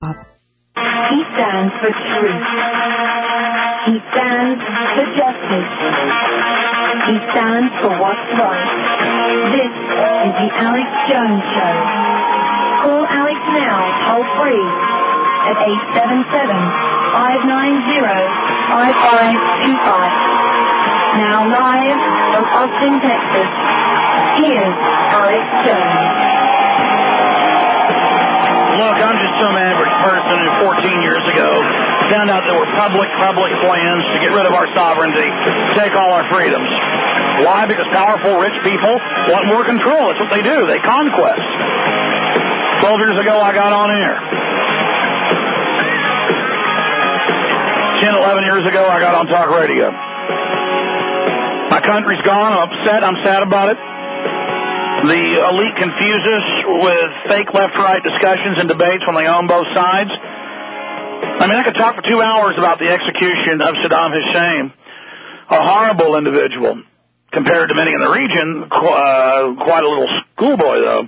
He stands for truth. He stands for justice. He stands for what's right. This is the Alex Jones Show. Call Alex now, toll free, at 877-590-5525. Now live from Austin, Texas, here's Alex Jones. Look, I'm just some average person who 14 years ago found out there were public plans to get rid of our sovereignty, take all our freedoms. Why? Because powerful, rich people want more control. That's what they do. They conquest. 12 years ago, I got on air. 10, 11 years ago, I got on talk radio. My country's gone. I'm upset. I'm sad about it. The elite confuses with fake left-right discussions and debates when they own both sides. I mean, I could talk for 2 hours about the execution of Saddam Hussein, a horrible individual compared to many in the region, quite a little schoolboy, though.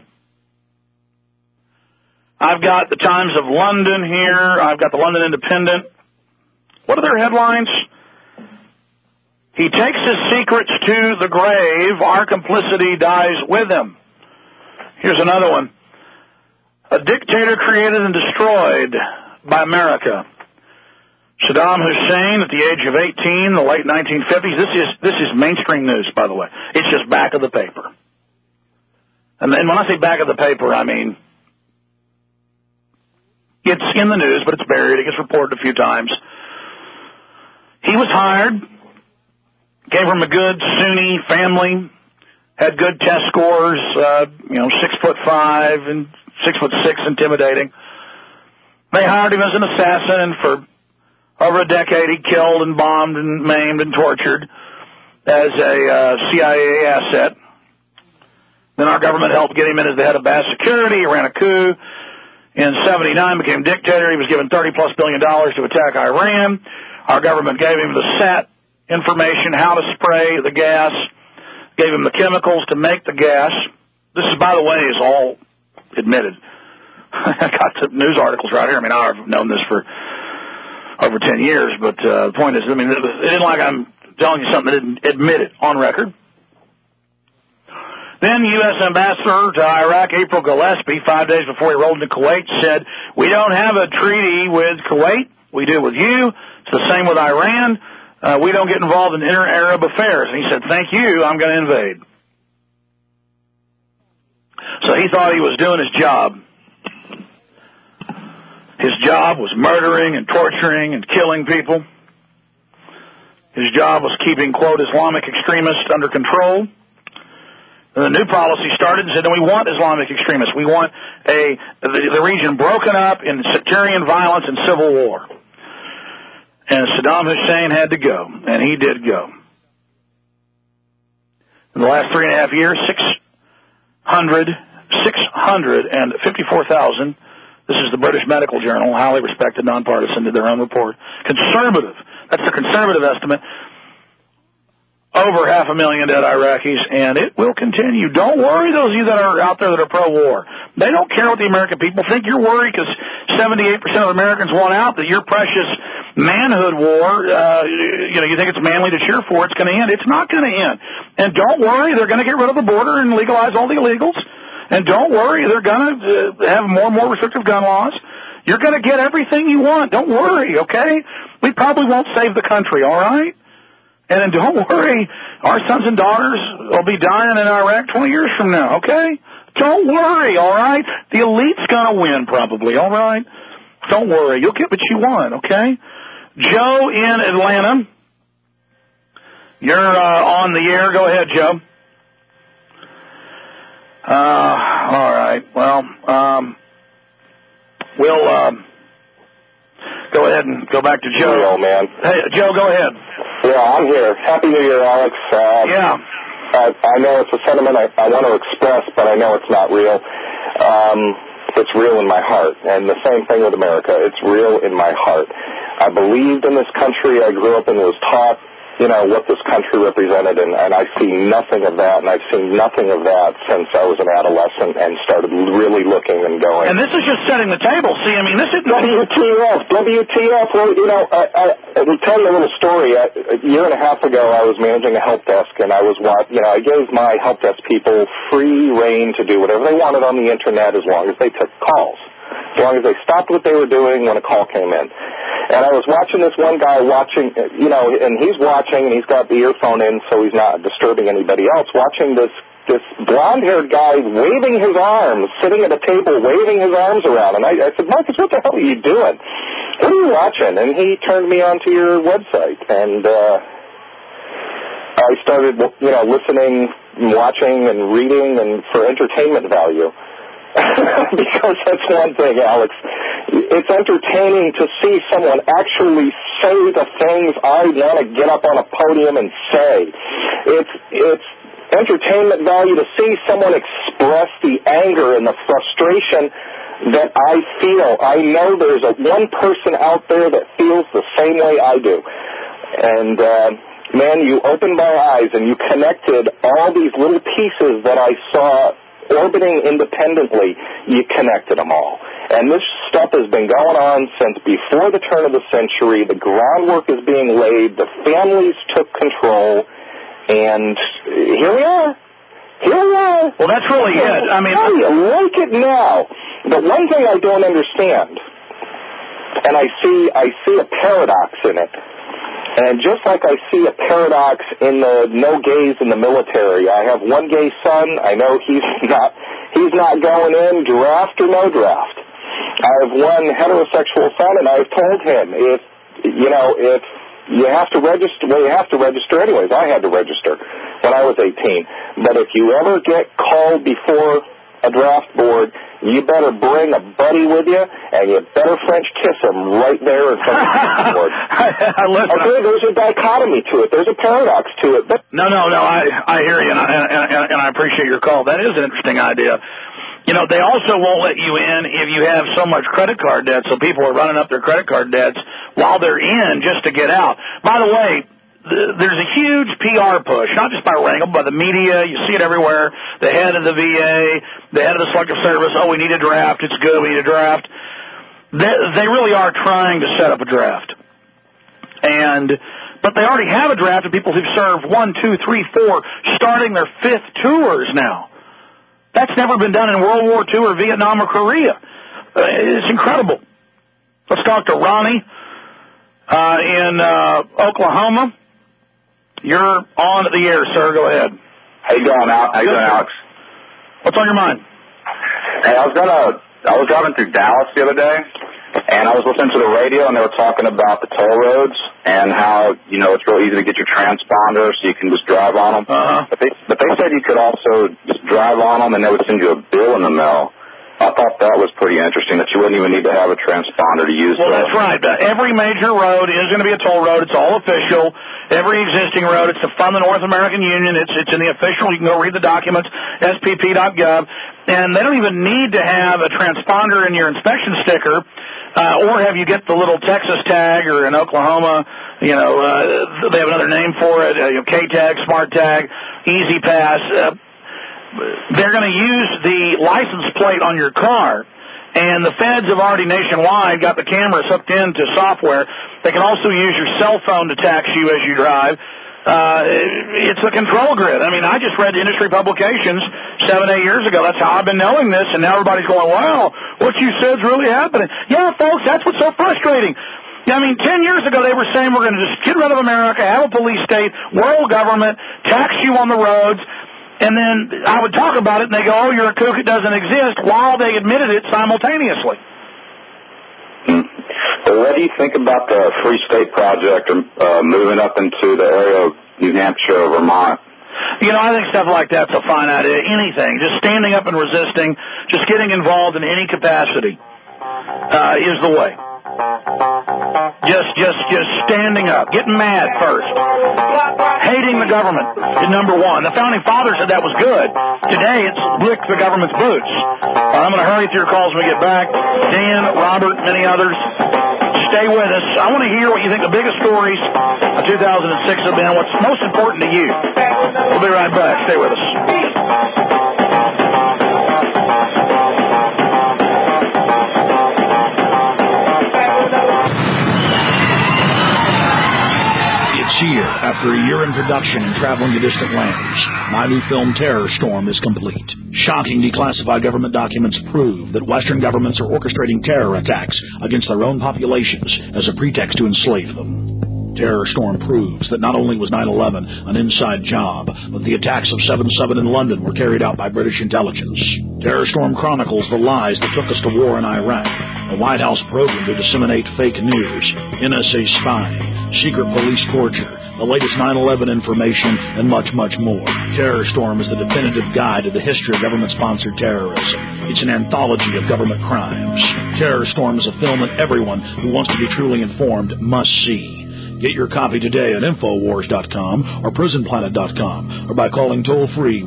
I've got the Times of London here. I've got the London Independent. What are their headlines? He takes his secrets to the grave. Our complicity dies with him. Here's another one. A dictator created and destroyed by America. Saddam Hussein at the age of 18, the late 1950s. This is mainstream news, by the way. It's just back of the paper. And when I say back of the paper, I mean it's in the news, but it's buried. It gets reported a few times. He was hired. Came from a good Sunni family, had good test scores, 6'5" and 6'6", intimidating. They hired him as an assassin, and for over a decade he killed and bombed and maimed and tortured as a CIA asset. Then our government helped get him in as the head of Bass Security. He ran a coup. In 79, became dictator. He was given $30+ billion to attack Iran. Our government gave him the SAT information, how to spray the gas, gave him the chemicals to make the gas. This is, by the way, is all admitted. I got the news articles right here. I mean, I've known this for over 10 years, but the point is, I mean, it isn't like I'm telling you something that didn't admit it on record. Then U.S. Ambassador to Iraq, April Gillespie, 5 days before he rolled into Kuwait, said, we don't have a treaty with Kuwait. We do with you. It's the same with Iran. We don't get involved in inter-Arab affairs. And he said, thank you, I'm going to invade. So he thought he was doing his job. His job was murdering and torturing and killing people. His job was keeping, quote, Islamic extremists under control. And the new policy started and said, no, we want Islamic extremists. We want the region broken up in sectarian violence and civil war. And Saddam Hussein had to go, and he did go. In the last 3.5 years, 654,000, this is the British Medical Journal, highly respected, nonpartisan, did their own report. Conservative, that's their conservative estimate. Over 500,000 dead Iraqis, and it will continue. Don't worry, those of you that are out there that are pro-war. They don't care what the American people think. You're worried because 78% of Americans want out, that your precious manhood war, you think it's manly to cheer for, it's going to end. It's not going to end. And don't worry, they're going to get rid of the border and legalize all the illegals. And don't worry, they're going to have more and more restrictive gun laws. You're going to get everything you want. Don't worry, okay? We probably won't save the country, all right? And then don't worry, our sons and daughters will be dying in Iraq 20 years from now, okay? Don't worry, all right? The elite's going to win probably, all right? Don't worry. You'll get what you want, okay? Joe in Atlanta, you're on the air. Go ahead, Joe. All right. Well, we'll go ahead and go back to Joe. Real, man. Hey, Joe, go ahead. Yeah, I'm here. Happy New Year, Alex. Yeah. I know it's a sentiment I want to express, but I know it's not real. It's real in my heart. And the same thing with America. It's real in my heart. I believed in this country. I grew up and was taught what this country represented, and I see nothing of that, and I've seen nothing of that since I was an adolescent and started really looking and going. And this is just setting the table. See, I mean, this is... WTF. Well, I'll tell you a little story. A year and a half ago, I was managing a help desk, and I gave my help desk people free reign to do whatever they wanted on the Internet as long as they took calls, as long as they stopped what they were doing when a call came in. And I was watching this one guy and he's watching, and he's got the earphone in so he's not disturbing anybody else, watching this blonde-haired guy waving his arms, sitting at a table waving his arms around. And I said, Marcus, what the hell are you doing? What are you watching? And he turned me on to your website. And I started, listening and watching and reading and for entertainment value. Because that's one thing, Alex. It's entertaining to see someone actually say the things I want to get up on a podium and say. It's entertainment value to see someone express the anger and the frustration that I feel. I know there's one person out there that feels the same way I do. And, man, you opened my eyes and you connected all these little pieces that I saw orbiting independently. You connected them all. And this stuff has been going on since before the turn of the century. The groundwork is being laid. The families took control. And here we are. Well, that's really it. I mean, how do you like it now? But one thing I don't understand, and I see a paradox in it. And just like I see a paradox in the no gays in the military, I have one gay son. I know he's not going in, draft or no draft. I have one heterosexual son, and I've told him if you have to register, well, you have to register anyways. I had to register when I was 18. But if you ever get called before a draft board, you better bring a buddy with you, and you better French kiss him right there in front of the draft board. Okay, there's a dichotomy to it. There's a paradox to it. But No, I hear you, and I appreciate your call. That is an interesting idea. They also won't let you in if you have so much credit card debt, so people are running up their credit card debts while they're in just to get out. By the way, there's a huge PR push, not just by Rangel, but by the media. You see it everywhere. The head of the VA, the head of the Selective Service, we need a draft. It's good. We need a draft. They really are trying to set up a draft. But they already have a draft of people who've served 1, 2, 3, 4, starting their 5th tours now. That's never been done in World War II or Vietnam or Korea. It's incredible. Let's talk to Ronnie in Oklahoma. You're on the air, sir. Go ahead. How you doing, Alex? What's on your mind? Hey, I was driving through Dallas the other day, and I was listening to the radio, and they were talking about the toll roads and how, it's real easy to get your transponder so you can just drive on them. Uh-huh. But they said you could also just drive on them, and they would send you a bill in the mail. I thought that was pretty interesting, that you wouldn't even need to have a transponder to use. Well, that's right. Every major road is going to be a toll road. It's all official. Every existing road, it's from the North American Union. It's in the official. You can go read the documents, spp.gov. And they don't even need to have a transponder in your inspection sticker or have you get the little Texas tag, or in Oklahoma, they have another name for it, K-tag, Smart Tag, Easy Pass. They're going to use the license plate on your car, and the feds have already nationwide got the cameras hooked into software. They can also use your cell phone to tax you as you drive. It's a control grid. I mean, I just read industry publications 7-8 years ago. That's how I've been knowing this, and now everybody's going, wow, what you said's really happening. Yeah, folks, that's what's so frustrating. I mean, 10 years ago they were saying we're going to just get rid of America, have a police state, world government, tax you on the roads. And then I would talk about it, and they go, oh, you're a kook, it doesn't exist, while they admitted it simultaneously. Well, what do you think about the Free State Project moving up into the area of New Hampshire or Vermont? I think stuff like that's a fine idea. Anything, just standing up and resisting, just getting involved in any capacity is the way. Just standing up, getting mad first, hating the government is number one. The Founding Fathers said that was good. Today it's lick the government's boots. I'm going to hurry through your calls when we get back. Dan, Robert, many others. Stay with us. I want to hear what you think the biggest stories of 2006 have been, what's most important to you. We'll be right back. Stay with us. Here, after a year in production and traveling to distant lands, my new film Terror Storm is complete. Shocking declassified government documents prove that Western governments are orchestrating terror attacks against their own populations as a pretext to enslave them. Terror Storm proves that not only was 9/11 an inside job, but the attacks of 7/7 in London were carried out by British intelligence. Terror Storm chronicles the lies that took us to war in Iraq, a White House program to disseminate fake news, NSA spying, secret police torture, the latest 9/11 information, and much, much more. Terror Storm is the definitive guide to the history of government-sponsored terrorism. It's an anthology of government crimes. Terror Storm is a film that everyone who wants to be truly informed must see. Get your copy today at Infowars.com or PrisonPlanet.com or by calling toll-free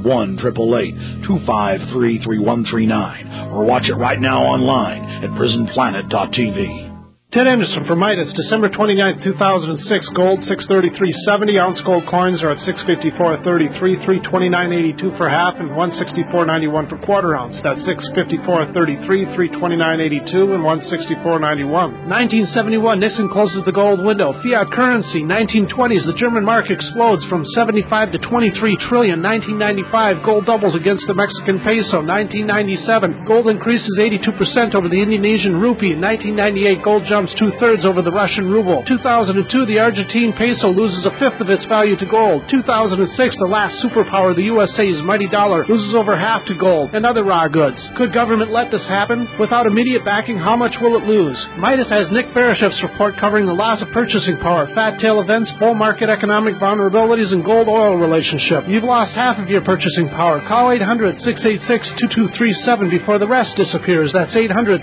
1-888-253-3139 or watch it right now online at PrisonPlanet.tv. Ted Anderson for Midas, December 29, 2006. Gold, $633.70. Ounce gold coins are at $654.33, $329.82 for half, and $164.91 for quarter ounce. That's $654.33, $329.82, and $164.91. 1971, Nixon closes the gold window. Fiat currency. 1920s, the German mark explodes from 75 to 23 trillion. 1995, gold doubles against the Mexican peso. 1997, gold increases 82% over the Indonesian rupee. 1998, gold jumps 2/3 over the Russian ruble. 2002, the Argentine peso loses 1/5 of its value to gold. 2006, the last superpower, the USA's mighty dollar, loses over half to gold and other raw goods. Could government let this happen? Without immediate backing, how much will it lose? Midas has Nick Bereshev's report covering the loss of purchasing power, fat tail events, bull market economic vulnerabilities, and gold-oil relationship. You've lost half of your purchasing power. Call 800-686-2237 before the rest disappears. That's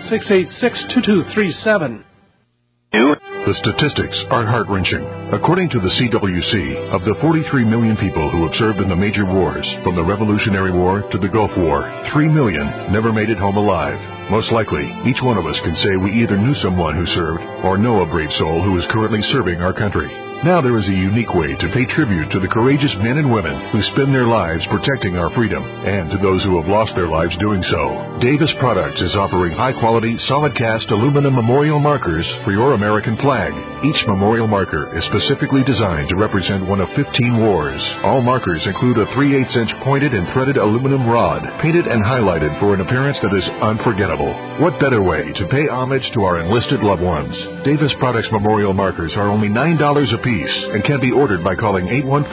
800-686-2237. The statistics are heart-wrenching. According to the CWC, of the 43 million people who have served in the major wars, from the Revolutionary War to the Gulf War, 3 million never made it home alive. Most likely, each one of us can say we either knew someone who served or know a brave soul who is currently serving our country. Now there is a unique way to pay tribute to the courageous men and women who spend their lives protecting our freedom, and to those who have lost their lives doing so. Davis Products is offering high-quality, solid-cast aluminum memorial markers for your American flag. Each memorial marker is specifically designed to represent one of 15 wars. All markers include a 3/8-inch pointed and threaded aluminum rod, painted and highlighted for an appearance that is unforgettable. What better way to pay homage to our enlisted loved ones? Davis Products memorial markers are only $9 a piece and can be ordered by calling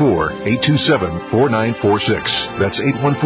814-827-4946. That's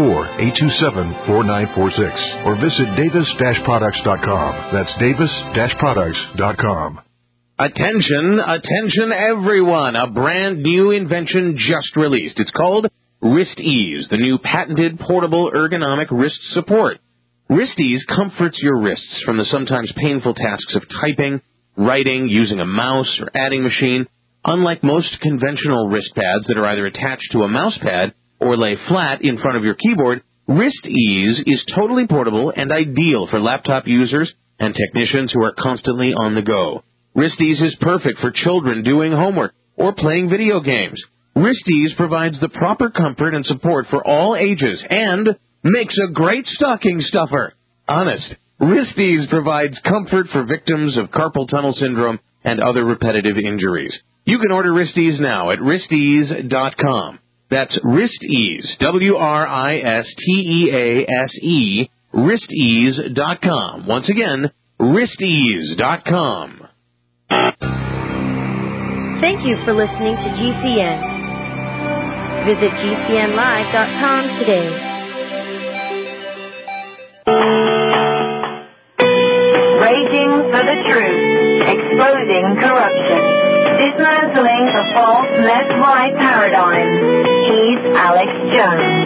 814-827-4946. Or visit Davis-Products.com. That's Davis-Products.com. Attention everyone. A brand new invention just released. It's called Wrist Ease, the new patented portable ergonomic wrist support. Wrist Ease comforts your wrists from the sometimes painful tasks of typing, writing, using a mouse, or adding machine. Unlike most conventional wrist pads that are either attached to a mouse pad or lay flat in front of your keyboard, Wrist Ease is totally portable and ideal for laptop users and technicians who are constantly on the go. Wrist Ease is perfect for children doing homework or playing video games. Wrist Ease provides the proper comfort and support for all ages and makes a great stocking stuffer. Honest, Wrist Ease provides comfort for victims of carpal tunnel syndrome and other repetitive injuries. You can order Wrist Ease now at wristease.com. That's Wrist Ease, WRISTEASE, wristease.com. Once again, wristease.com. Thank you for listening to GCN. Visit GCNlive.com today. Raging for the truth, exposing corruption, dismantling the false left-right paradigm. He's Alex Jones.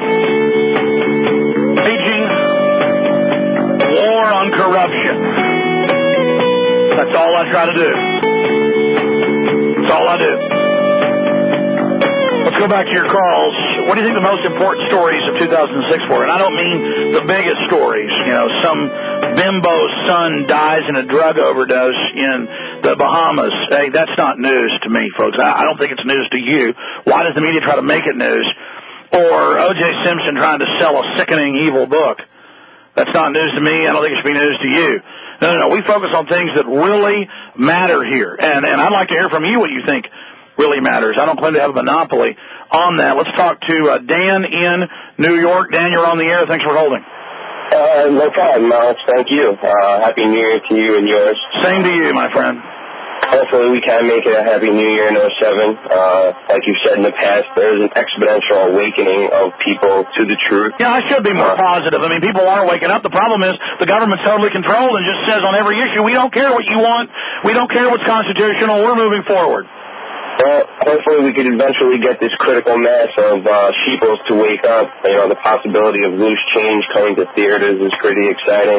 Waging war on corruption. That's all I try to do. That's all I do. Let's go back to your calls. What do you think the most important stories of 2006 were? And I don't mean the biggest stories. You know, some bimbo's son dies in a drug overdose in the Bahamas. Hey, that's not news to me, folks. I don't think it's news to you. Why does the media try to make it news? Or O.J. Simpson trying to sell a sickening, evil book. That's not news to me. I don't think it should be news to you. No. We focus on things that really matter here. And I'd like to hear from you what you think really matters. I don't claim to have a monopoly on that. Let's talk to Dan in New York. Dan, you're on the air. Thanks for holding. No problem, Alex. Thank you. Happy New Year to you and yours. Same to you, my friend. Hopefully we can make it a Happy New Year in 07. Like you've said in the past, there's an exponential awakening of people to the truth. Yeah, I should be more positive. I mean, people are waking up. The problem is the government's totally controlled and just says on every issue, we don't care what you want. We don't care what's constitutional. We're moving forward. Well, hopefully we could eventually get this critical mass of sheeples to wake up. You know, the possibility of loose change coming to theaters is pretty exciting.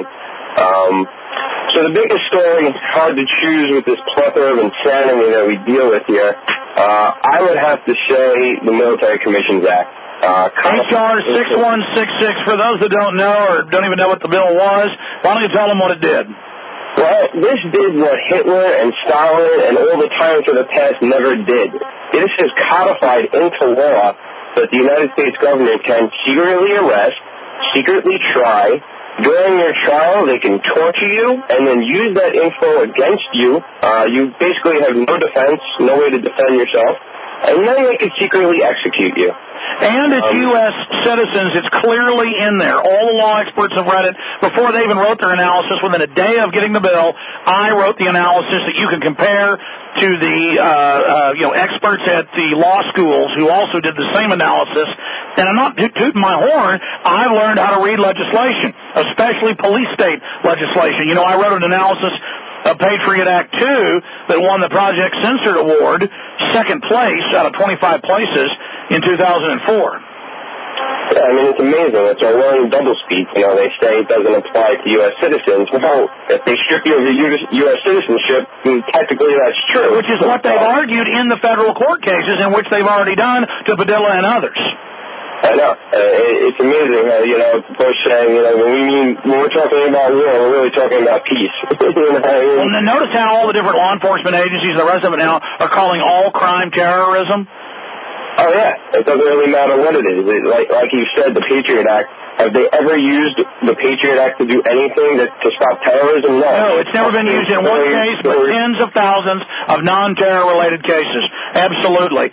So the biggest story, hard to choose with this plethora of insanity that we deal with here, I would have to say the Military Commissions Act. H.R. 6166, for those that don't know or don't even know what the bill was, why don't you tell them what it did? Well, this did what Hitler and Stalin and all the tyrants of the past never did. This is codified into law that the United States government can secretly arrest, secretly try. During your trial, they can torture you and then use that info against you. You basically have no defense, no way to defend yourself, and then they can secretly execute you. And it's U.S. citizens. It's clearly in there. All the law experts have read it before they even wrote their analysis. Within a day of getting the bill, I wrote the analysis that you can compare to the experts at the law schools who also did the same analysis. And I'm not tooting my horn. I've learned how to read legislation, especially police state legislation. You know, I wrote an analysis of Patriot Act 2 that won the Project Censored Award, second place out of 25 places in 2004. Yeah, I mean, it's amazing. It's a learning doublespeak. You know, they say it doesn't apply to U.S. citizens. Well, if they strip you of your U.S. citizenship, technically that's true. Which is what they've argued in the federal court cases, in which they've already done to Padilla and others. I know. It's amazing how, Bush saying, when we're talking about war, we're really talking about peace. Well, notice how all the different law enforcement agencies, the rest of it now, are calling all crime terrorism. Oh, yeah. It doesn't really matter what it is. Like you said, the Patriot Act, have they ever used the Patriot Act to do anything to stop terrorism? No, it's never been used in one case, but tens of thousands of non-terror-related cases. Absolutely.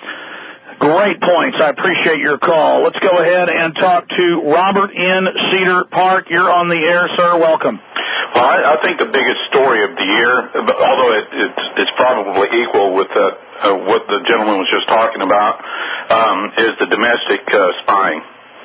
Great points. I appreciate your call. Let's go ahead and talk to Robert in Cedar Park. You're on the air, sir. Welcome. Well, I think the biggest story of the year, although it's probably equal with what the gentleman was just talking about, is the domestic spying.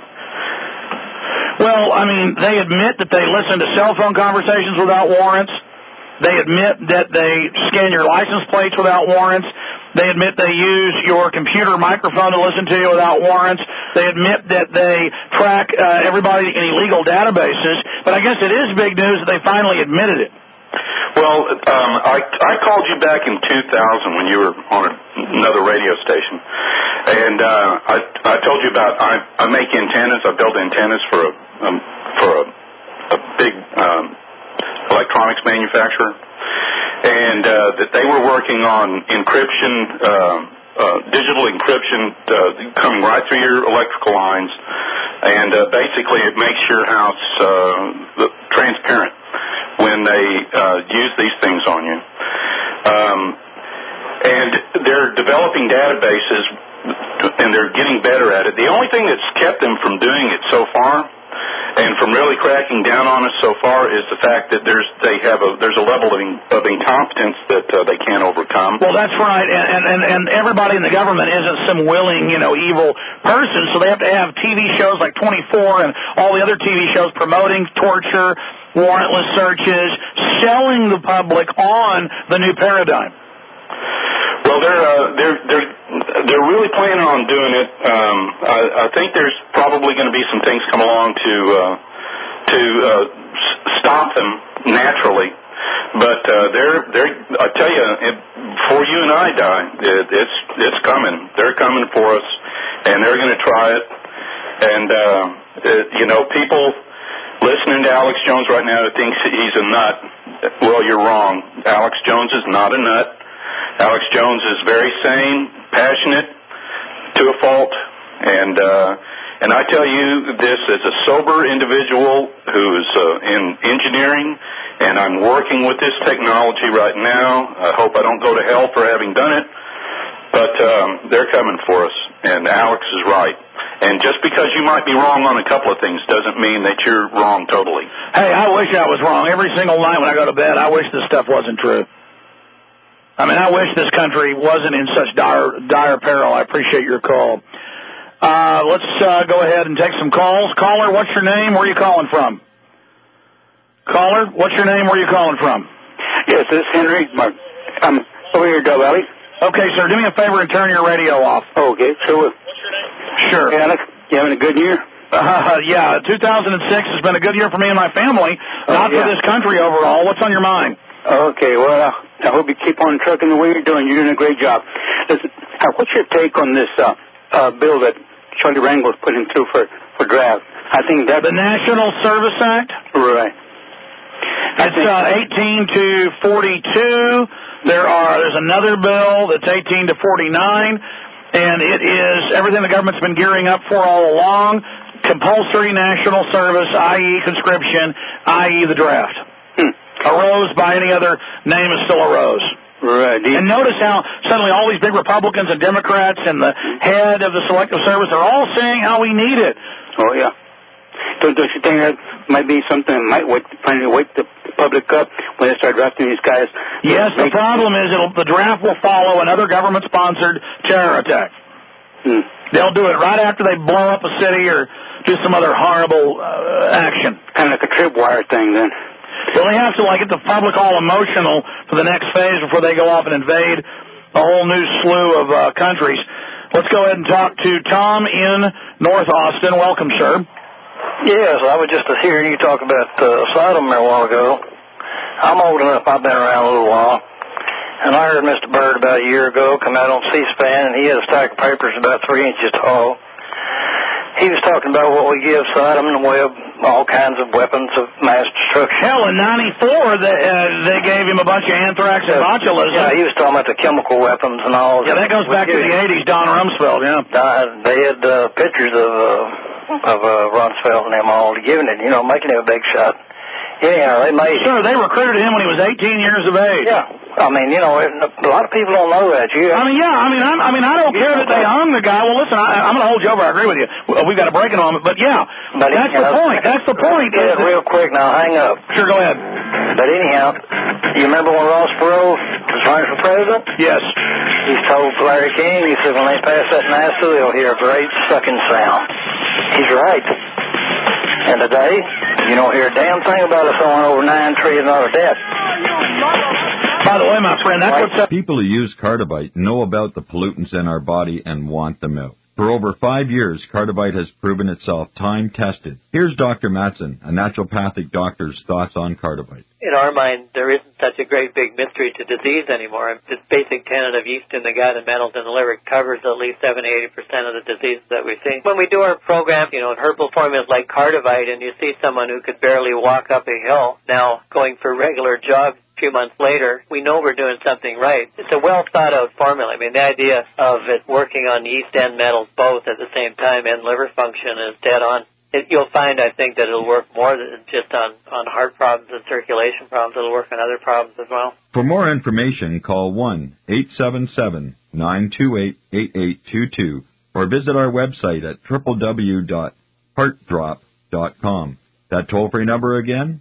Well, I mean, they admit that they listen to cell phone conversations without warrants. They admit that they scan your license plates without warrants. They admit they use your computer microphone to listen to you without warrants. They admit that they track everybody in illegal databases. But I guess it is big news that they finally admitted it. Well, I called you back in 2000 when you were on another radio station, and I told you about I make antennas. I build antennas for a big electronics manufacturer. And that they were working on encryption, digital encryption coming right through your electrical lines, and basically it makes your house transparent when they use these things on you. And they're developing databases, and they're getting better at it. The only thing that's kept them from doing it so far, and from really cracking down on us so far, is the fact that there's a level of incompetence that they can't overcome. Well, that's right, and everybody in the government isn't some willing, evil person, so they have to have TV shows like 24 and all the other TV shows promoting torture, warrantless searches, selling the public on the new paradigm. Well, they're really planning on doing it. I think there's probably going to be some things come along to stop them naturally. But I tell you, before you and I die, it's coming. They're coming for us, and they're going to try it. And people listening to Alex Jones right now thinks he's a nut. Well, you're wrong. Alex Jones is not a nut. Alex Jones is very sane, passionate, to a fault, and I tell you this as a sober individual who's in engineering, and I'm working with this technology right now. I hope I don't go to hell for having done it, but they're coming for us, and Alex is right. And just because you might be wrong on a couple of things doesn't mean that you're wrong totally. Hey, I wish I was wrong. Every single night when I go to bed, I wish this stuff wasn't true. I mean, I wish this country wasn't in such dire peril. I appreciate your call. Let's go ahead and take some calls. Caller, what's your name? Where are you calling from? Caller, what's your name? Where are you calling from? Yes, this is Henry. I'm over here, Dove Valley. Okay, sir, do me a favor and turn your radio off. Okay, sure. Sure. Hey, Alex, you having a good year? Yeah, 2006 has been a good year for me and my family, not for this country overall. What's on your mind? Okay, well, I hope you keep on trucking the way you're doing. You're doing a great job. Listen, what's your take on this bill that Charlie Rangel's putting through for draft? I think that the National Service Act? Right. It's 18 to 42. There's another bill that's 18 to 49. And it is everything the government's been gearing up for all along, compulsory national service, i.e. conscription, i.e. the draft. A rose by any other name is still a rose. Right. And notice how suddenly all these big Republicans and Democrats and the head of the Selective Service are all saying how we need it. Oh, yeah. Don't you think that might be something that might finally wake the public up when they start drafting these guys? Yes, the problem is the draft will follow another government-sponsored terror attack. They'll do it right after they blow up a city or do some other horrible action. Kind of like a tripwire thing, then. Well, they have to get the public all emotional for the next phase before they go off and invade a whole new slew of countries. Let's go ahead and talk to Tom in North Austin. Welcome, sir. Yes, I was just hearing you talk about Sodom there a while ago. I'm old enough, I've been around a little while, and I heard Mr. Byrd about a year ago come out on C-SPAN, and he had a stack of papers about 3 inches tall. He was talking about what we give Sodom and Webb, all kinds of weapons of mass destruction. Hell, in 94, they gave him a bunch of anthrax and botulism. Yeah, he was talking about the chemical weapons and all. Yeah, that goes back to the 80s, Don Rumsfeld, yeah. They had pictures of Rumsfeld and them all giving it, making him a big shot. Yeah, Sure, they recruited him when he was 18 years of age. Yeah, I mean, a lot of people don't know that. I don't care that they hung the guy. Well, listen, I'm going to hold you over. I agree with you. We've got a break in a moment, but that's the point. That's the point. Yeah, real quick now, hang up. Sure, go ahead. But anyhow, you remember when Ross Perot was running for president? Yes. He told Larry King, he said, when they pass that NASA, they'll hear a great sucking sound. He's right. And today, you don't hear a damn thing about us owing over $9 trillion debt. By the way, my friend, that's what's up. People who use Cardivite know about the pollutants in our body and want them out. For over 5 years, Cardivite has proven itself time-tested. Here's Dr. Matson, a naturopathic doctor's thoughts on Cardivite. In our mind, there isn't such a great big mystery to disease anymore. This basic tenet of yeast in the gut and metals in the liver covers at least 70-80% of the diseases that we see. When we do our program, herbal formulas like Cardivite, and you see someone who could barely walk up a hill now going for regular jogs, few months later, we know we're doing something right. It's a well-thought-out formula. I mean, the idea of it working on yeast and metals both at the same time and liver function is dead on. You'll find, I think, that it'll work more than just on heart problems and circulation problems. It'll work on other problems as well. For more information, call 1-877-928-8822 or visit our website at www.heartdrop.com. That toll-free number again,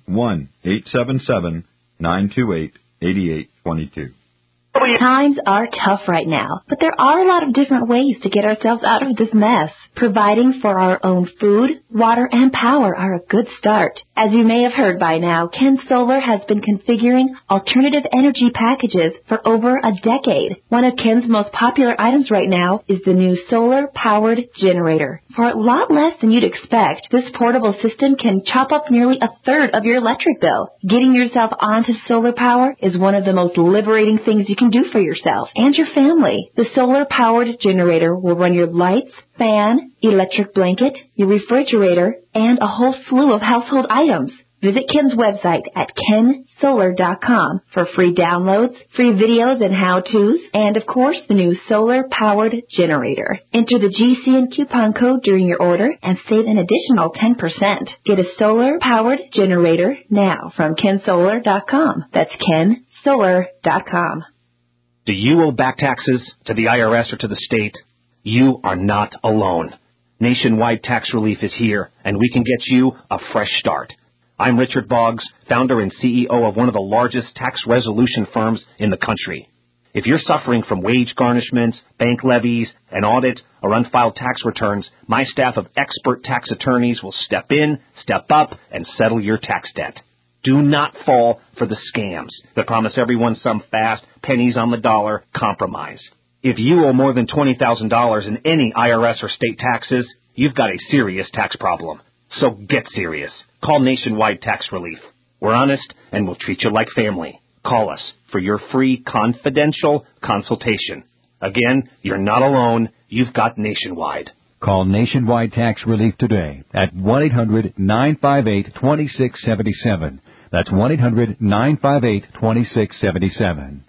1-877-928-8822. Times are tough right now, but there are a lot of different ways to get ourselves out of this mess. Providing for our own food, water, and power are a good start. As you may have heard by now, Ken Solar has been configuring alternative energy packages for over a decade. One of Ken's most popular items right now is the new solar-powered generator. For a lot less than you'd expect, this portable system can chop up nearly a third of your electric bill. Getting yourself onto solar power is one of the most liberating things you can do for yourself and your family. The solar-powered generator will run your lights, fan, electric blanket, your refrigerator, and a whole slew of household items. Visit Ken's website at kensolar.com for free downloads, free videos and how-tos, and of course the new solar-powered generator. Enter the GCN coupon code during your order and save an additional 10%. Get a solar-powered generator now from kensolar.com. That's kensolar.com. Do you owe back taxes to the IRS or to the state? You are not alone. Nationwide Tax Relief is here, and we can get you a fresh start. I'm Richard Boggs, founder and CEO of one of the largest tax resolution firms in the country. If you're suffering from wage garnishments, bank levies, an audit, or unfiled tax returns, my staff of expert tax attorneys will step in, step up, and settle your tax debt. Do not fall for the scams that promise everyone some fast, pennies on the dollar compromise. If you owe more than $20,000 in any IRS or state taxes, you've got a serious tax problem. So get serious. Call Nationwide Tax Relief. We're honest and we'll treat you like family. Call us for your free confidential consultation. Again, you're not alone. You've got Nationwide. Call Nationwide Tax Relief today at 1-800-958-2677. That's 1-800-958-2677.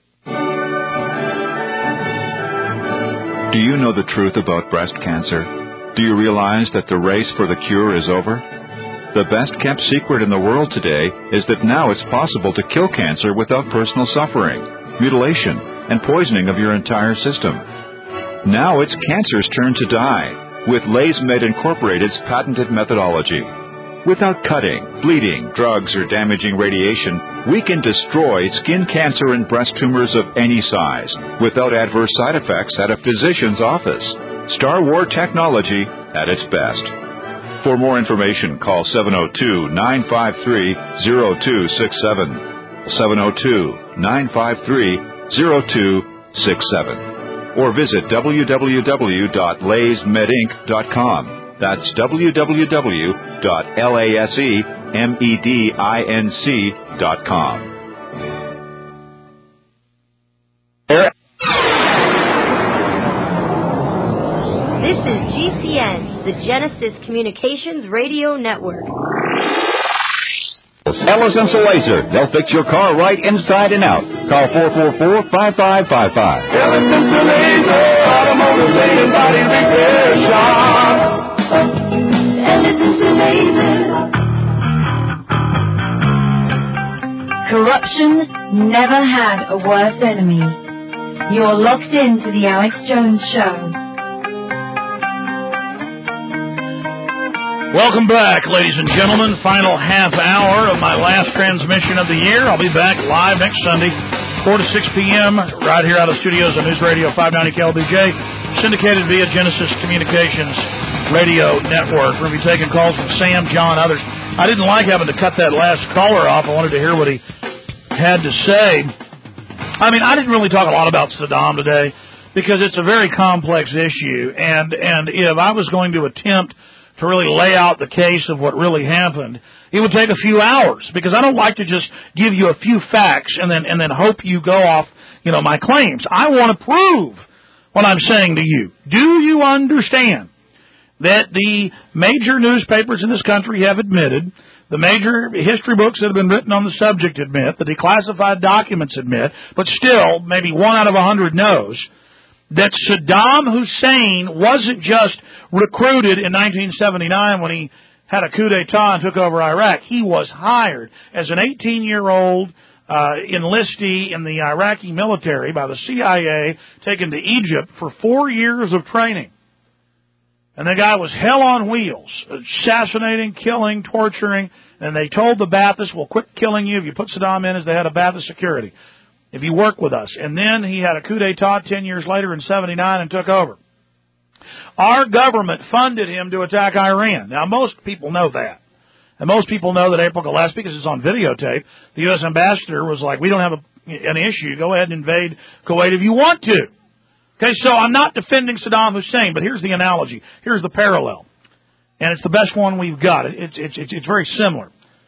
Do you know the truth about breast cancer? Do you realize that the race for the cure is over? The best-kept secret in the world today is that now it's possible to kill cancer without personal suffering, mutilation, and poisoning of your entire system. Now it's cancer's turn to die with LaysMed Incorporated's patented methodology. Without cutting, bleeding, drugs, or damaging radiation, we can destroy skin cancer and breast tumors of any size without adverse side effects at a physician's office. Star War technology at its best. For more information, call 702-953-0267. 702-953-0267. Or visit www.laysmedinc.com. That's www.lasemedinc.com. This is GCN, the Genesis Communications Radio Network. Ellis Laser. They'll fix your car right inside and out. Call 444-5555. Ellis Laser, automotive and body repair shop. Corruption never had a worse enemy. You're locked into the Alex Jones Show. Welcome back, ladies and gentlemen. Final half hour of my last transmission of the year. I'll be back live next Sunday, 4 to 6 p.m., right here out of studios on News Radio 590 KLBJ, syndicated via Genesis Communications Radio Network. We're going to be taking calls from Sam, John, others. I didn't like having to cut that last caller off. I wanted to hear what he had to say. I mean, I didn't really talk a lot about Saddam today because it's a very complex issue, and if I was going to attempt to really lay out the case of what really happened, it would take a few hours because I don't like to just give you a few facts and then hope you go off, my claims. I want to prove what I'm saying to you. Do you understand that the major newspapers in this country have admitted, the major history books that have been written on the subject admit, the declassified documents admit, but still maybe 1 out of 100 knows that Saddam Hussein wasn't just recruited in 1979 when he had a coup d'etat and took over Iraq. He was hired as an 18-year-old enlistee in the Iraqi military by the CIA, taken to Egypt for 4 years of training. And the guy was hell on wheels, assassinating, killing, torturing, and they told the Ba'athist, we'll quit killing you if you put Saddam in as the head of Ba'athist security, if you work with us. And then he had a coup d'etat 10 years later in 79 and took over. Our government funded him to attack Iran. Now, most people know that. And most people know that April Gillespie, because it's on videotape, the U.S. ambassador was like, we don't have an issue. Go ahead and invade Kuwait if you want to. Okay, so I'm not defending Saddam Hussein, but here's the analogy. Here's the parallel. And it's the best one we've got. It's very similar.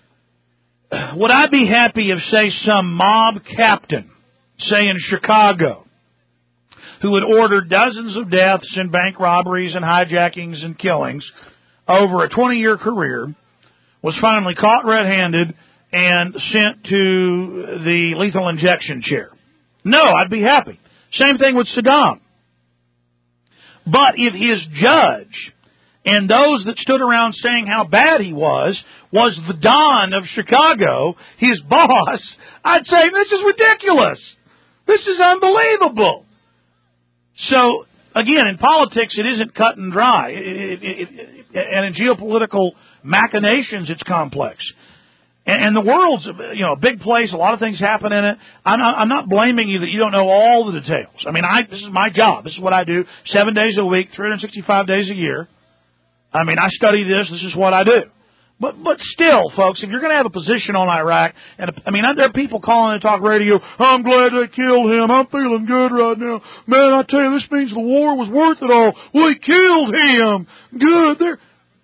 Would I be happy if, say, some mob captain, say in Chicago, who had ordered dozens of deaths and bank robberies and hijackings and killings over a 20-year career, was finally caught red-handed and sent to the lethal injection chair. No, I'd be happy. Same thing with Saddam. But if his judge and those that stood around saying how bad he was the Don of Chicago, his boss, I'd say, this is ridiculous. This is unbelievable. So, again, in politics, it isn't cut and dry. And in geopolitical machinations, it's complex. And the world's, a big place. A lot of things happen in it. I'm not blaming you that you don't know all the details. I mean, this is my job. This is what I do 7 days a week, 365 days a year. I mean, I study this. This is what I do. But still, folks, if you're going to have a position on Iraq, and there are people calling and talk radio, I'm glad they killed him. I'm feeling good right now. Man, I tell you, this means the war was worth it all. We killed him. Good.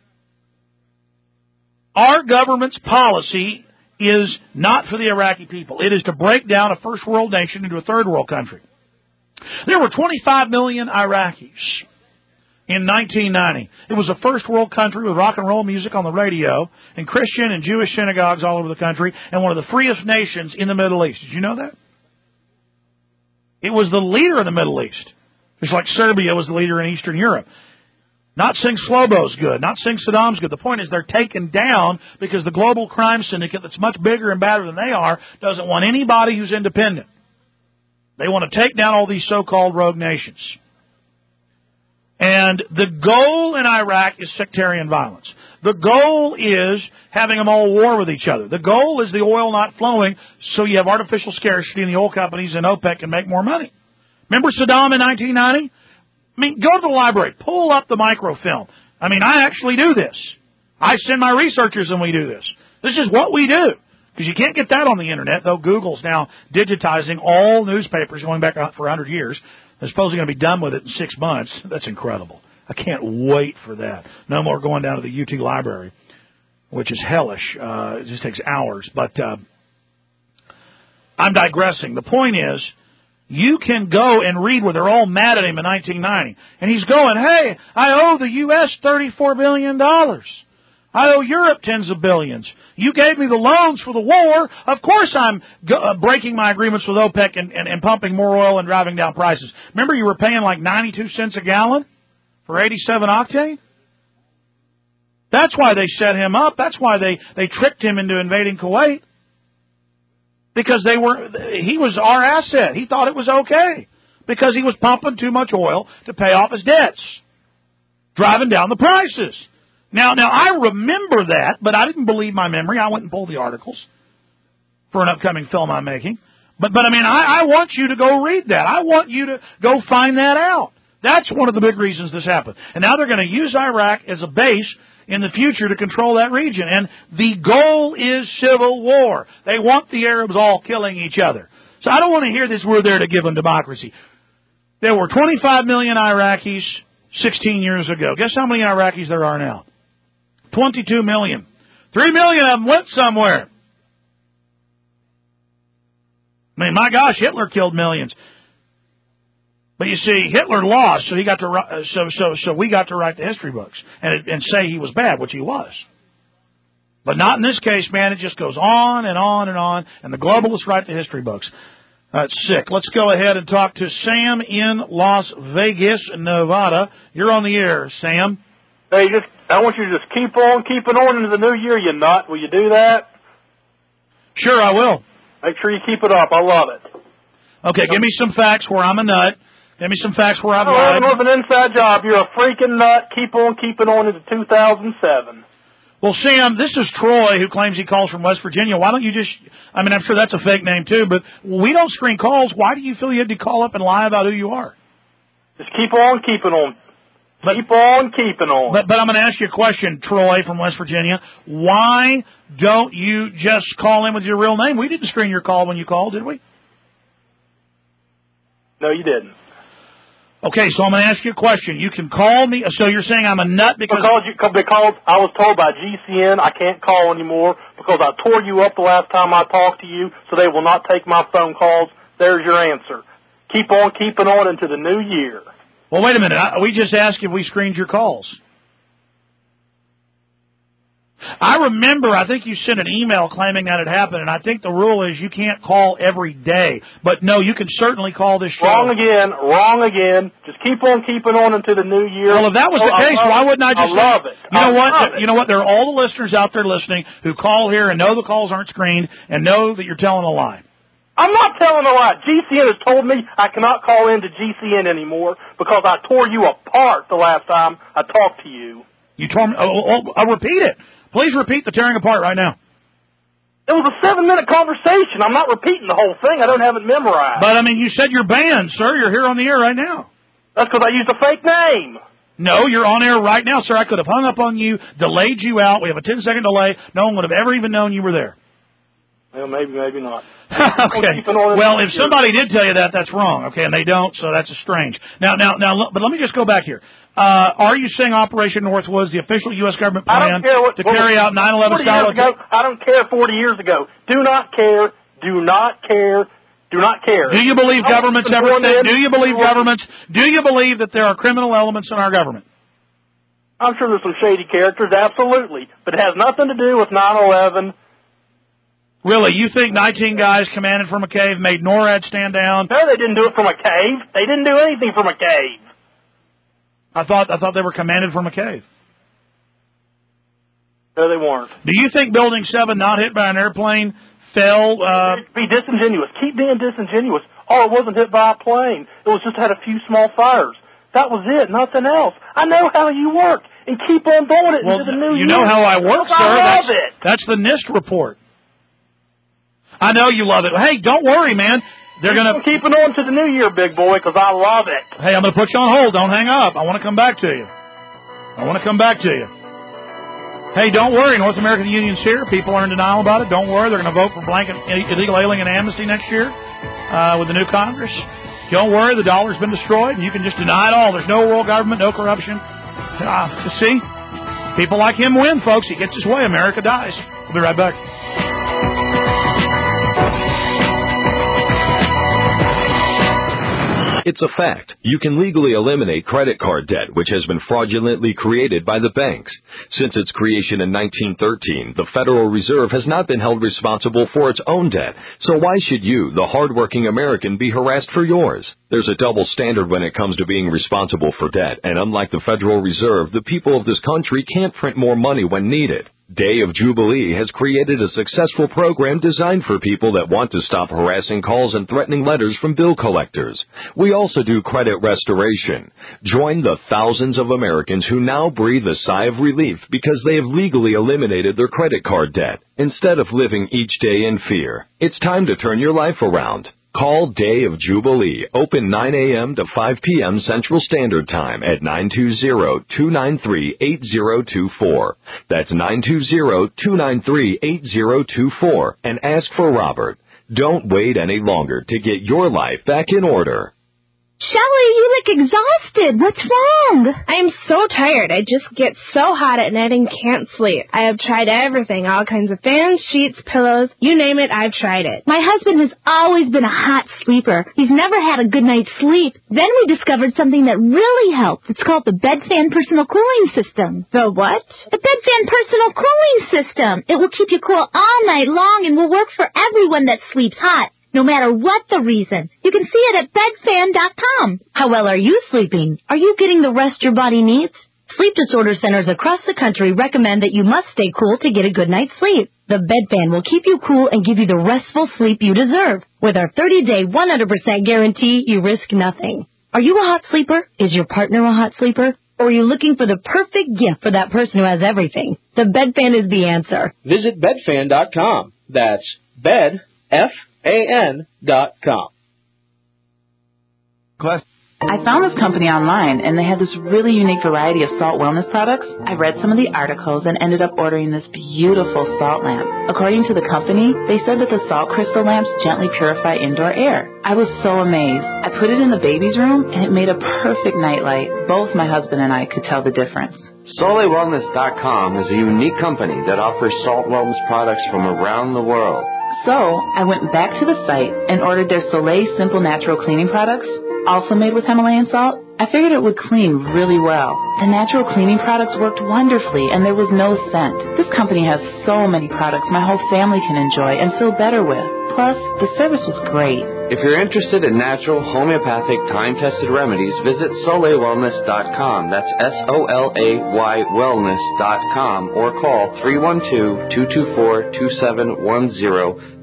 Our government's policy is not for the Iraqi people. It is to break down a first world nation into a third world country. There were 25 million Iraqis in 1990. It was a first world country with rock and roll music on the radio and Christian and Jewish synagogues all over the country and one of the freest nations in the Middle East. Did you know that? It was the leader of the Middle East. Just like Serbia was the leader in Eastern Europe. Not saying Slobo's good, not saying Saddam's good. The point is they're taken down because the global crime syndicate that's much bigger and badder than they are doesn't want anybody who's independent. They want to take down all these so-called rogue nations. And the goal in Iraq is sectarian violence. The goal is having them all war with each other. The goal is the oil not flowing so you have artificial scarcity and the oil companies and OPEC can make more money. Remember Saddam in 1990? I mean, go to the library, pull up the microfilm. I mean, I actually do this. I send my researchers and we do this. This is what we do. Because you can't get that on the Internet, though Google's now digitizing all newspapers going back for 100 years. They're supposedly going to be done with it in 6 months. That's incredible. I can't wait for that. No more going down to the UT library, which is hellish. It just takes hours. But I'm digressing. The point is, you can go and read where they're all mad at him in 1990. And he's going, hey, I owe the U.S. $34 billion. I owe Europe tens of billions. You gave me the loans for the war. Of course I'm breaking my agreements with OPEC and pumping more oil and driving down prices. Remember you were paying like 92 cents a gallon for 87 octane? That's why they set him up. That's why they tricked him into invading Kuwait. Because he was our asset. He thought it was okay. Because he was pumping too much oil to pay off his debts. Driving down the prices. Now I remember that, but I didn't believe my memory. I went and pulled the articles for an upcoming film I'm making. But I mean, I want you to go read that. I want you to go find that out. That's one of the big reasons this happened. And now they're going to use Iraq as a base in the future to control that region. And the goal is civil war. They want the Arabs all killing each other. So I don't want to hear this, we're there to give them democracy. There were 25 million Iraqis 16 years ago. Guess how many Iraqis there are now? 22 million. 3 million of them went somewhere. I mean, my gosh, Hitler killed millions. But you see, Hitler lost, so he got to so we got to write the history books and say he was bad, which he was. But not in this case, man. It just goes on and on and on, and the globalists write the history books. That's sick. Let's go ahead and talk to Sam in Las Vegas, Nevada. You're on the air, Sam. Hey, I want you to just keep on keeping on into the new year, you nut. Will you do that? Sure, I will. Make sure you keep it up. I love it. Okay, give me some facts where I'm a nut. Give me some facts where I've lied. lied. With an inside job, you're a freaking nut. Keep on keeping on into 2007. Well, Sam, this is Troy, who claims he calls from West Virginia. Why don't you just, I'm sure that's a fake name too, but we don't screen calls. Why do you feel you had to call up and lie about who you are? Just keep on keeping on. Keep on keeping on. But I'm going to ask you a question, Troy from West Virginia. Why don't you just call in with your real name? We didn't screen your call when you called, did we? No, you didn't. Okay, so I'm going to ask you a question. You can call me. So you're saying I'm a nut because I was told by GCN I can't call anymore because I tore you up the last time I talked to you, so they will not take my phone calls. There's your answer. Keep on keeping on into the new year. Well, wait a minute. We just asked if we screened your calls. I remember, I think you sent an email claiming that it happened, and I think the rule is you can't call every day. But, no, you can certainly call this show. Wrong again. Just keep on keeping on into the new year. Well, if that was the case, why wouldn't I just... I love it. You know what? There are all the listeners out there listening who call here and know the calls aren't screened and know that you're telling a lie. I'm not telling a lie. GCN has told me I cannot call into GCN anymore because I tore you apart the last time I talked to you. You tore me... I'll repeat it. Please repeat the tearing apart right now. It was a 7-minute conversation. I'm not repeating the whole thing. I don't have it memorized. But, I mean, you said you're banned, sir. You're here on the air right now. That's because I used a fake name. No, you're on air right now, sir. I could have hung up on you, delayed you out. We have a 10-second delay. No one would have ever even known you were there. Well, maybe not. Okay. Well, if somebody did tell you that, that's wrong, okay, and they don't, so that's strange. Now, but let me just go back here. Are you saying Operation Northwoods, the official U.S. government plan to carry out 9/11 style? I don't care 40 years ago. Do not care. Do not care. Do not care. Do you believe governments ever think? Do you believe governments? Do you believe that there are criminal elements in our government? I'm sure there's some shady characters, absolutely, but it has nothing to do with 9/11. Really, you think 19 guys commanded from a cave made NORAD stand down? No, they didn't do it from a cave. They didn't do anything from a cave. I thought they were commanded from a cave. No, they weren't. Do you think Building 7, not hit by an airplane, fell? Be disingenuous. Keep being disingenuous. Oh, it wasn't hit by a plane. It was just had a few small fires. That was it, nothing else. I know how you work, and keep on doing it into the new year. You know how I work, sir. I love it. That's the NIST report. I know you love it. Hey, don't worry, man. They're going to... Keep it on to the new year, big boy, because I love it. Hey, I'm going to put you on hold. Don't hang up. I want to come back to you. Hey, don't worry. North American Union's here. People are in denial about it. Don't worry. They're going to vote for blanket illegal alien amnesty next year with the new Congress. Don't worry. The dollar's been destroyed, and you can just deny it all. There's no world government, no corruption. See? People like him win, folks. He gets his way. America dies. We'll be right back. It's a fact. You can legally eliminate credit card debt, which has been fraudulently created by the banks. Since its creation in 1913, the Federal Reserve has not been held responsible for its own debt. So why should you, the hardworking American, be harassed for yours? There's a double standard when it comes to being responsible for debt, and unlike the Federal Reserve, the people of this country can't print more money when needed. Day of Jubilee has created a successful program designed for people that want to stop harassing calls and threatening letters from bill collectors. We also do credit restoration. Join the thousands of Americans who now breathe a sigh of relief because they have legally eliminated their credit card debt instead of living each day in fear. It's time to turn your life around. Call Day of Jubilee, open 9 a.m. to 5 p.m. Central Standard Time at 920-293-8024. That's 920-293-8024, and ask for Robert. Don't wait any longer to get your life back in order. Shelley, you look exhausted. What's wrong? I'm so tired. I just get so hot at night and can't sleep. I have tried everything, all kinds of fans, sheets, pillows, you name it, I've tried it. My husband has always been a hot sleeper. He's never had a good night's sleep. Then we discovered something that really helps. It's called the BedFan Personal Cooling System. The what? The BedFan Personal Cooling System. It will keep you cool all night long and will work for everyone that sleeps hot. No matter what the reason. You can see it at bedfan.com. How well are you sleeping? Are you getting the rest your body needs? Sleep disorder centers across the country recommend that you must stay cool to get a good night's sleep. The BedFan will keep you cool and give you the restful sleep you deserve. With our 30-day 100% guarantee, you risk nothing. Are you a hot sleeper? Is your partner a hot sleeper? Or are you looking for the perfect gift for that person who has everything? The BedFan is the answer. Visit bedfan.com. That's bedfan.com. I found this company online, and they had this really unique variety of salt wellness products. I read some of the articles and ended up ordering this beautiful salt lamp. According to the company, they said that the salt crystal lamps gently purify indoor air. I was so amazed. I put it in the baby's room, and it made a perfect nightlight. Both my husband and I could tell the difference. SoleilWellness.com is a unique company that offers salt wellness products from around the world. So, I went back to the site and ordered their Soleil Simple Natural Cleaning products, also made with Himalayan salt, I figured it would clean really well. The natural cleaning products worked wonderfully, and there was no scent. This company has so many products my whole family can enjoy and feel better with. Plus, the service was great. If you're interested in natural, homeopathic, time-tested remedies, visit SoleilWellness.com. That's SOLAY wellness.com, or call 312-224-2710.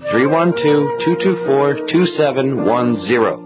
312-224-2710.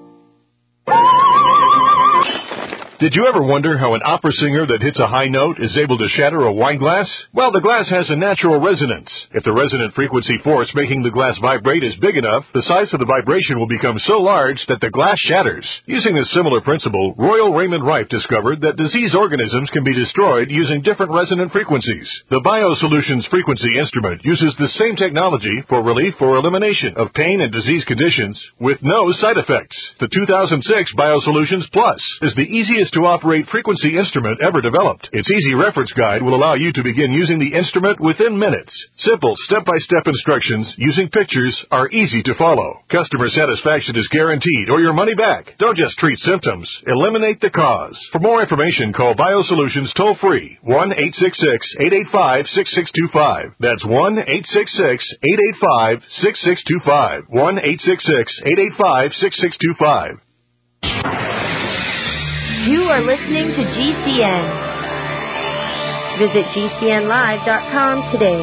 Did you ever wonder how an opera singer that hits a high note is able to shatter a wine glass? Well, the glass has a natural resonance. If the resonant frequency force making the glass vibrate is big enough, the size of the vibration will become so large that the glass shatters. Using a similar principle, Royal Raymond Rife discovered that disease organisms can be destroyed using different resonant frequencies. The BioSolutions frequency instrument uses the same technology for relief or elimination of pain and disease conditions with no side effects. The 2006 BioSolutions Plus is the easiest to operate frequency instrument ever developed. Its easy reference guide will allow you to begin using the instrument within minutes. Simple step-by-step instructions using pictures are easy to follow. Customer satisfaction is guaranteed or your money back. Don't just treat symptoms, eliminate the cause. For more information, call BioSolutions toll-free 1-866-885-6625. That's 1-866-885-6625. 1-866-885-6625. You are listening to GCN. Visit GCNlive.com today.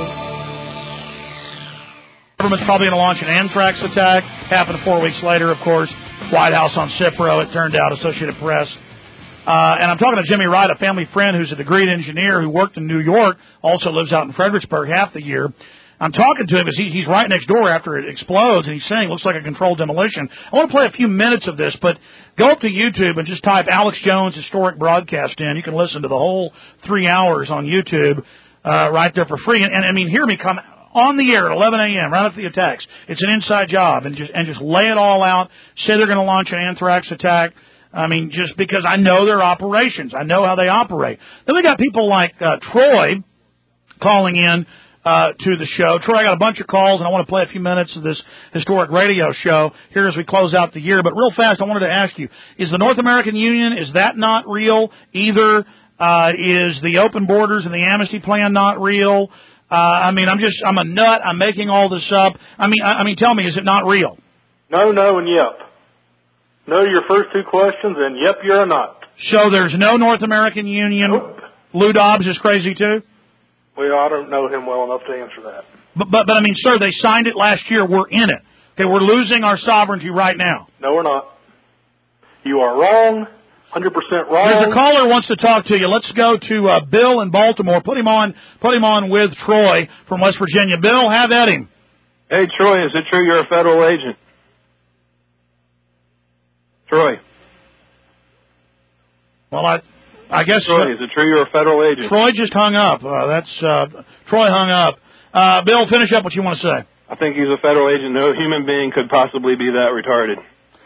The government's probably going to launch an anthrax attack. Happened 4 weeks later, of course. White House on Cipro, it turned out, Associated Press. And I'm talking to Jimmy Wright, a family friend who's a degreed engineer who worked in New York, also lives out in Fredericksburg half the year. I'm talking to him because he's right next door after it explodes, and he's saying it looks like a controlled demolition. I want to play a few minutes of this, but go up to YouTube and just type Alex Jones Historic Broadcast in. You can listen to the whole 3 hours on YouTube right there for free. And I mean, hear me come on the air at 11 a.m. right after the attacks. It's an inside job, and just lay it all out. Say they're going to launch an anthrax attack. I mean, just because I know their operations. I know how they operate. Then we got people like Troy calling in to the show. Troy, I got a bunch of calls, and I want to play a few minutes of this historic radio show here as we close out the year. But real fast, I wanted to ask you, is the North American Union, is that not real either? Is the open borders and the amnesty plan not real? I mean, I'm a nut. I'm making all this up. I mean, tell me, is it not real? No, and yep. No to your first two questions, and yep, you're a nut. So there's no North American Union. Nope. Lou Dobbs is crazy too? Well, I don't know him well enough to answer that. But I mean, sir, they signed it last year. We're in it. Okay, we're losing our sovereignty right now. No, we're not. You are wrong. 100% wrong. There's a caller who wants to talk to you. Let's go to Bill in Baltimore. Put him on with Troy from West Virginia. Bill, have at him. Hey, Troy, is it true you're a federal agent? Troy. Well, I guess. Troy, is it true you're a federal agent? Troy just hung up. Troy hung up. Bill, finish up what you want to say. I think he's a federal agent. No human being could possibly be that retarded.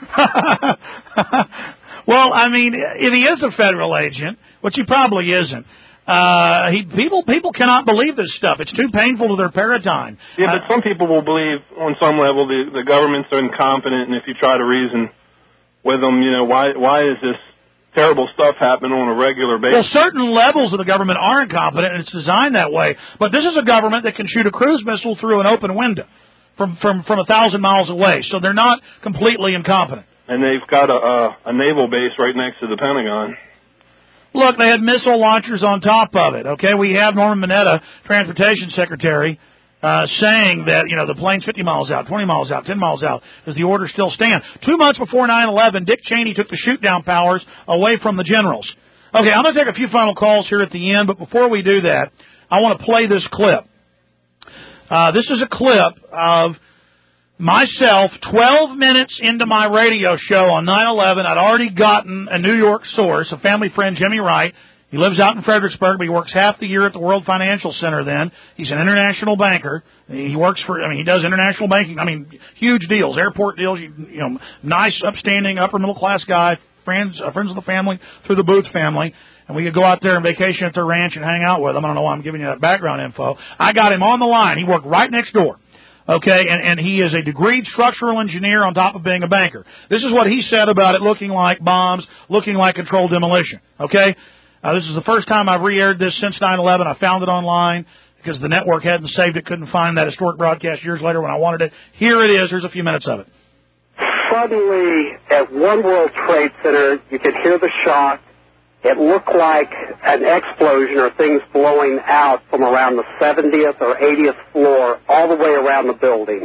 Well, I mean, if he is a federal agent, which he probably isn't, people cannot believe this stuff. It's too painful to their paradigm. Yeah, but some people will believe on some level the governments are incompetent, and if you try to reason with them, you know, why is this terrible stuff happening on a regular basis? Well, certain levels of the government are incompetent, and it's designed that way. But this is a government that can shoot a cruise missile through an open window from 1,000 miles away. So they're not completely incompetent. And they've got a naval base right next to the Pentagon. Look, they had missile launchers on top of it. Okay, we have Norman Mineta, Transportation Secretary, saying that, you know, the plane's 50 miles out, 20 miles out, 10 miles out. Does the order still stand? 2 months before 9/11, Dick Cheney took the shoot-down powers away from the generals. Okay, I'm going to take a few final calls here at the end, but before we do that, I want to play this clip. This is a clip of myself 12 minutes into my radio show on 9/11. I'd already gotten a New York source, a family friend, Jimmy Wright. He lives out in Fredericksburg, but he works half the year at the World Financial Center then. He's an international banker. He does international banking. I mean, huge deals, airport deals, you know, nice, upstanding, upper middle class guy, friends of the family through the Booth family. And we could go out there and vacation at their ranch and hang out with them. I don't know why I'm giving you that background info. I got him on the line. He worked right next door. Okay, and he is a degreed structural engineer on top of being a banker. This is what he said about it looking like bombs, looking like controlled demolition. Okay? This is the first time I've re-aired this since 9/11. I found it online because the network hadn't saved it, couldn't find that historic broadcast years later when I wanted it. Here it is. Here's a few minutes of it. Suddenly, at One World Trade Center, you could hear the shock. It looked like an explosion or things blowing out from around the 70th or 80th floor all the way around the building.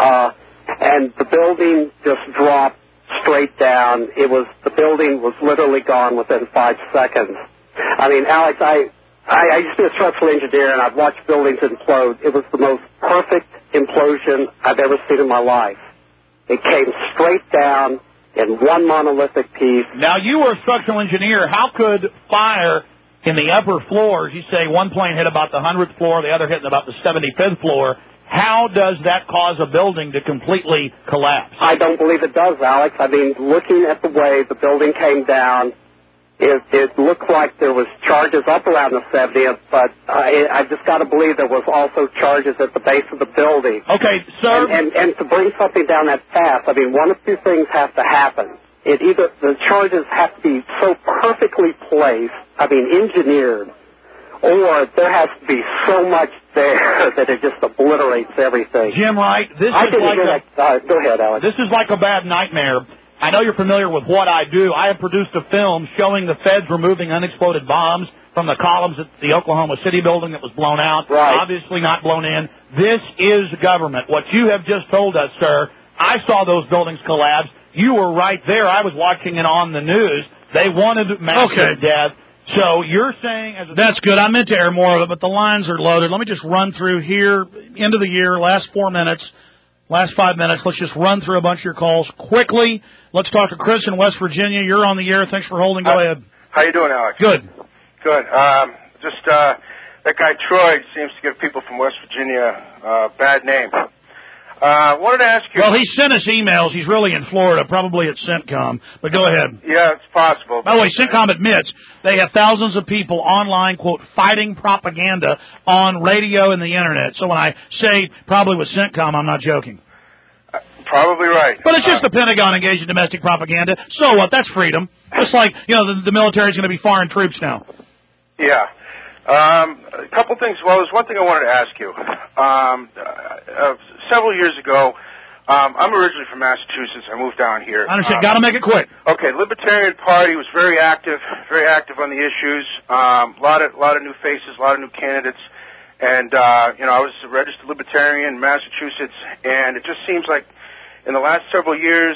And the building just dropped straight down. The building was literally gone within 5 seconds. I mean, Alex, I used to be a structural engineer, and I've watched buildings implode. It was the most perfect implosion I've ever seen in my life. It came straight down in one monolithic piece. Now, you were a structural engineer. How could fire in the upper floors, you say one plane hit about the 100th floor, the other hit about the 75th floor, how does that cause a building to completely collapse? I don't believe it does, Alex. I mean, looking at the way the building came down, it looked like there was charges up around the 70th, but I just got to believe there was also charges at the base of the building. Okay, sir. And to bring something down that fast, I mean, one of two things has to happen. Either the charges have to be so perfectly placed, I mean, engineered, or there has to be so much there that it just obliterates everything. Jim Wright, go ahead, Alex. This is like a bad nightmare. I know you're familiar with what I do. I have produced a film showing the feds removing unexploded bombs from the columns at the Oklahoma City building that was blown out. Right. Obviously not blown in. This is government. What you have just told us, sir, I saw those buildings collapse. You were right there. I was watching it on the news. They wanted massive death. So you're saying... That's good. I meant to air more of it, but the lines are loaded. Let me just run through here, end of the year, last 4 minutes. Last 5 minutes, let's just run through a bunch of your calls quickly. Let's talk to Chris in West Virginia. You're on the air. Thanks for holding. Go ahead. How you doing, Alex? Good. Good. That guy Troy seems to give people from West Virginia a bad name. Wanted to ask you... Well, he sent us emails. He's really in Florida, probably at CENTCOM. But go ahead. Yeah, it's possible. By the way, CENTCOM admits they have thousands of people online, quote, fighting propaganda on radio and the Internet. So when I say probably with CENTCOM, I'm not joking. Probably right. But it's just the Pentagon engaged in domestic propaganda. So what? That's freedom. Just like, the military's going to be foreign troops now. Yeah. A couple things. Well, there's one thing I wanted to ask you. Several years ago, I'm originally from Massachusetts. I moved down here. I understand. Got to make it quick. Okay. Libertarian Party was very active on the issues. A lot of new faces, a lot of new candidates. And, I was a registered Libertarian in Massachusetts, and it just seems like in the last several years,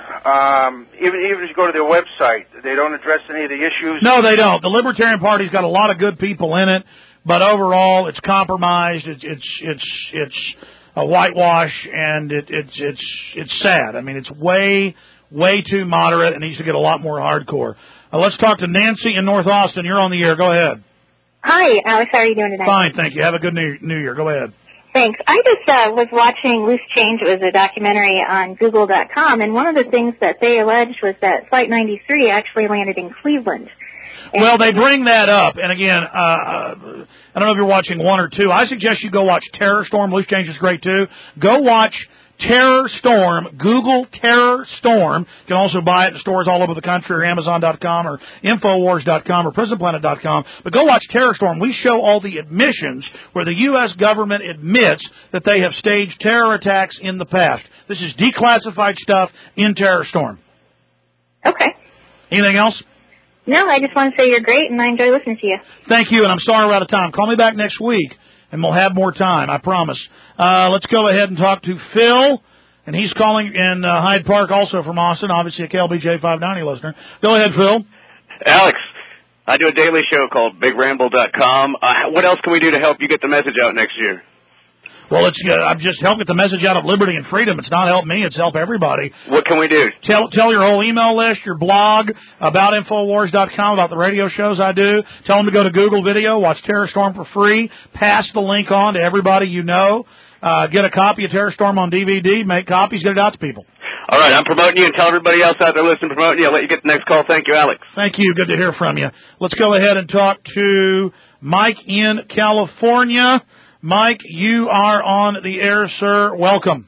even if you go to their website, they don't address any of the issues. No, they don't. The Libertarian Party's got a lot of good people in it, but overall, it's compromised. It's a whitewash, and it's sad. I mean, it's way too moderate, and needs to get a lot more hardcore. Let's talk to Nancy in North Austin. You're on the air. Go ahead. Hi, Alex. How are you doing today? Fine, thank you. Have a good New Year. Go ahead. Thanks. I just was watching Loose Change. It was a documentary on Google.com, and one of the things that they alleged was that Flight 93 actually landed in Cleveland. Well, they bring that up, and again, I don't know if you're watching one or two. I suggest you go watch Terror Storm. Loose Change is great, too. Go watch Terror Storm. Google Terror Storm. You can also buy it in stores all over the country, or Amazon.com, or Infowars.com, or PrisonPlanet.com. But go watch Terror Storm. We show all the admissions where the U.S. government admits that they have staged terror attacks in the past. This is declassified stuff in Terror Storm. Okay. Anything else? No, I just want to say you're great, and I enjoy listening to you. Thank you, and I'm sorry we're out of time. Call me back next week, and we'll have more time, I promise. Let's go ahead and talk to Phil, and he's calling in Hyde Park, also from Austin, obviously a KLBJ 590 listener. Go ahead, Phil. Alex, I do a daily show called BigRamble.com. What else can we do to help you get the message out next year? Well, I'm just helping get the message out of liberty and freedom. It's not help me, it's help everybody. What can we do? Tell your whole email list, your blog, about Infowars.com, about the radio shows I do. Tell them to go to Google Video, watch Terror Storm for free, pass the link on to everybody you know, get a copy of Terror Storm on DVD, make copies, get it out to people. All right, I'm promoting you, and tell everybody else out there listening promoting you. I'll let you get the next call. Thank you, Alex. Thank you. Good to hear from you. Let's go ahead and talk to Mike in California. Mike, you are on the air, sir. Welcome.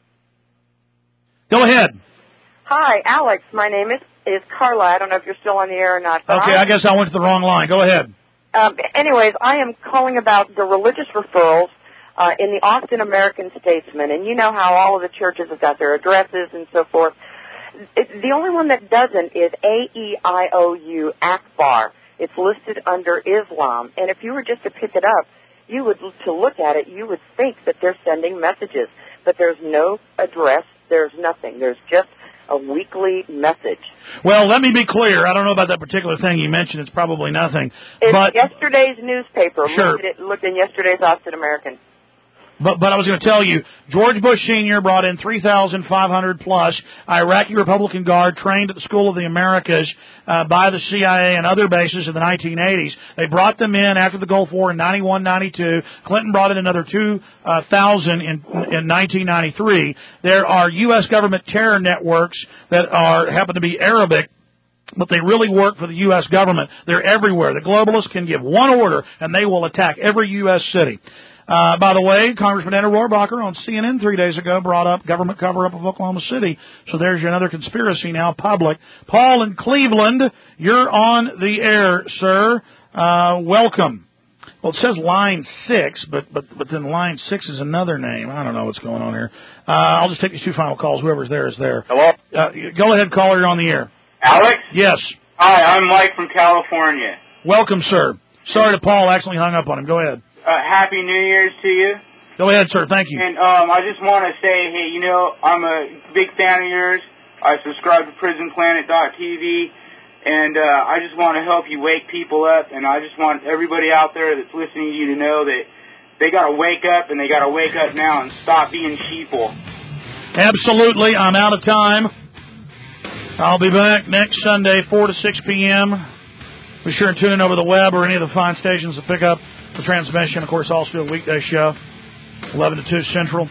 Go ahead. Hi, Alex. My name is Carla. I don't know if you're still on the air or not. Okay, I guess I went to the wrong line. Go ahead. Anyways, I am calling about the religious referrals in the Austin American Statesman. And you know how all of the churches have got their addresses and so forth. The only one that doesn't is AEIOU Akbar. It's listed under Islam. And if you were just to pick it up, to look at it, you would think that they're sending messages. But there's no address. There's nothing. There's just a weekly message. Well, let me be clear. I don't know about that particular thing you mentioned. It's probably nothing. It's but yesterday's newspaper. Sure. Looked in yesterday's Austin American. But I was going to tell you, George Bush Sr. brought in 3,500 plus Iraqi Republican Guard trained at the School of the Americas by the CIA and other bases in the 1980s. They brought them in after the Gulf War in 91, 92. Clinton brought in another 2,000 in 1993. There are U.S. government terror networks that happen to be Arabic, but they really work for the U.S. government. They're everywhere. The globalists can give one order, and they will attack every U.S. city. By the way, Congressman Ed Rohrabacher on CNN 3 days ago brought up government cover-up of Oklahoma City. So there's another conspiracy now public. Paul in Cleveland, you're on the air, sir. Welcome. Well, it says line 6, but then line 6 is another name. I don't know what's going on here. I'll just take these 2 final calls. Whoever's there is there. Hello? Go ahead, caller. You're on the air. Alex? Yes. Hi, I'm Mike from California. Welcome, sir. Sorry to Paul. Accidentally hung up on him. Go ahead. Happy New Year's to you. Go ahead, sir. Thank you. And I just want to say, hey, I'm a big fan of yours. I subscribe to PrisonPlanet.tv, and I just want to help you wake people up, and I just want everybody out there that's listening to you to know that they got to wake up, and they got to wake up now and stop being sheeple. Absolutely. I'm out of time. I'll be back next Sunday, 4 to 6 p.m. Be sure and tune in over the web or any of the fine stations to pick up the transmission. Of course, also a weekday show, 11 to 2 Central.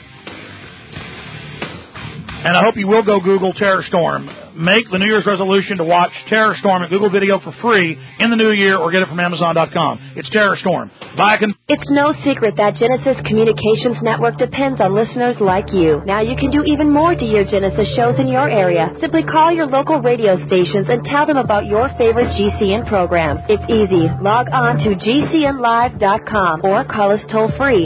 And I hope you will go Google Terror Storm. Make the New Year's resolution to watch Terror Storm at Google Video for free in the new year, or get it from Amazon.com. It's Terror Storm. It's no secret that Genesis Communications Network depends on listeners like you. Now you can do even more to hear Genesis shows in your area. Simply call your local radio stations and tell them about your favorite GCN program. It's easy. Log on to GCNlive.com or call us toll free,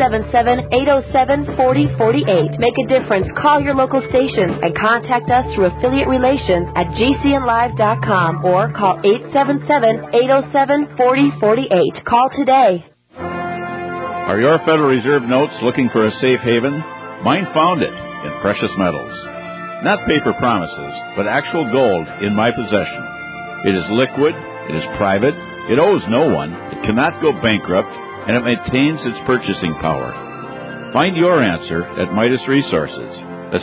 877-807-4048. Make a difference. Call your local stations and contact us through affiliate relations at GCNlive.com or call 877-807-4048. Call today. Are your Federal Reserve notes looking for a safe haven? Mine found it in precious metals. Not paper promises, but actual gold in my possession. It is liquid, it is private, it owes no one, it cannot go bankrupt, and it maintains its purchasing power. Find your answer at Midas Resources. That's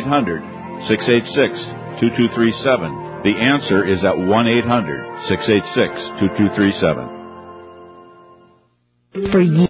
1-800-686-2237. The answer is at 1-800-686-2237. For you.